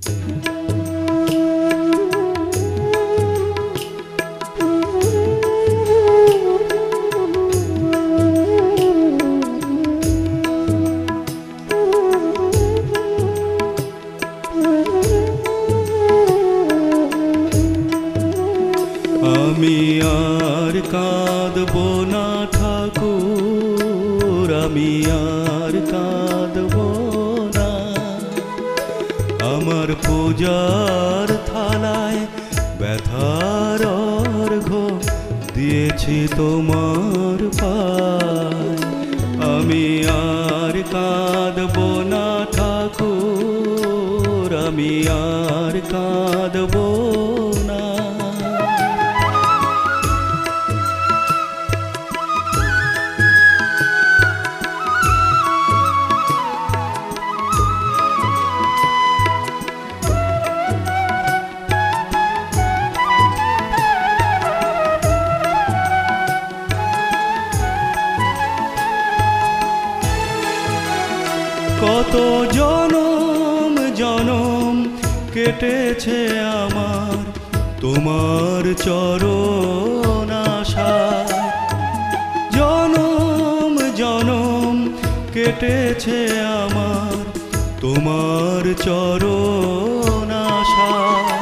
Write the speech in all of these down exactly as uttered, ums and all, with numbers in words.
আমি আর কাঁদবো না ঠাকুর, আমি আর কাঁদবো না। আমার পূজার থালায় ব্যথার অর্ঘ্য দিয়েছি তোমার পায়। আমি আর কাঁদবো না ঠাকুর, আমি আর কাঁদবো না। কত জনম জনম কেটেছে আমার তোমার চরণ আশায়। জনম জনম কেটেছে আমার তোমার চরণ আশায়।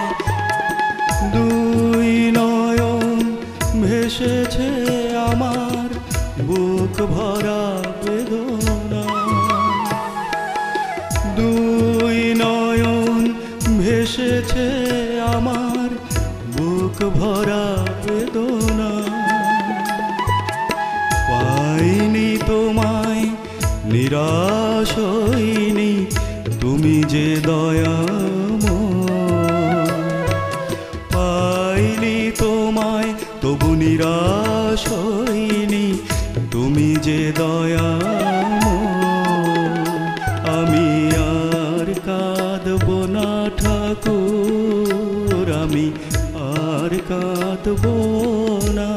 দুই নয়ন ভেসেছে আমার বুক ভরা বেদনা। দুই নয়ন ভেসেছে আমার বুক ভরা বেদনা। পাইনি তোমায় নিরাশ হইনি, তুমি যে দয়াময়। পাইনি তোমায় তবু নিরাশ হইনি, তুমি যে দয়াময়। আমি আর কাঁদবো না ঠাকুর, আমি আর কাঁদবো না।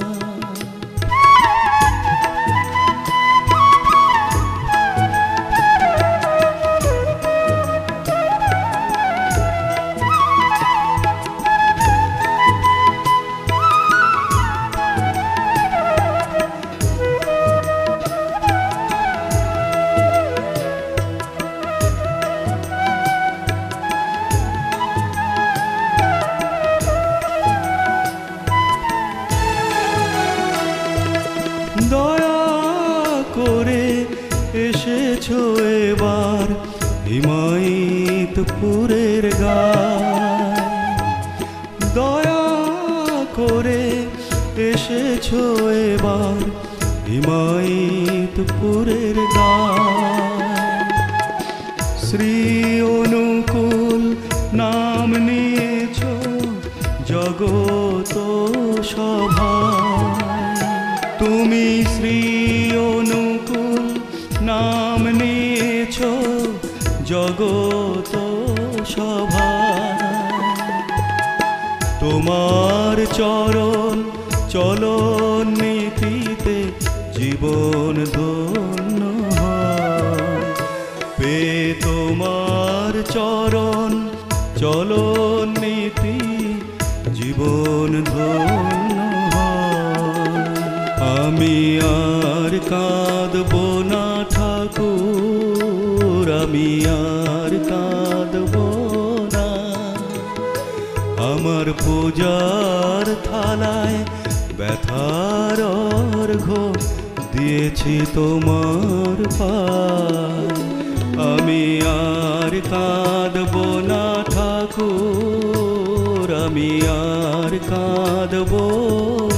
দয়া করে এসেছো এবার হিমায়িতপুরের গায়। দয়া করে এসেছো এবার হিমায়িতপুরের গায়। শ্রী অনুকূল নাম নিয়েছো জগত সভায়। তুমি শ্রী অনুকূল নাম নিয়েছো জগত সভায়। তোমার চরণ চলন নীতিতে জীবন ধন্য হয়। পে তোমার চরণ চলন নীতি জীবন ধন্য হয়। আমি আর কাঁদবো না ঠাকুর, আমি আর কাঁদবো না। আমার পূজার থালায় ব্যথার অর্ঘ্য দিয়েছি তোমার পায়। আমি আর কাঁদবো না ঠাকুর, আমি আর কাঁদবো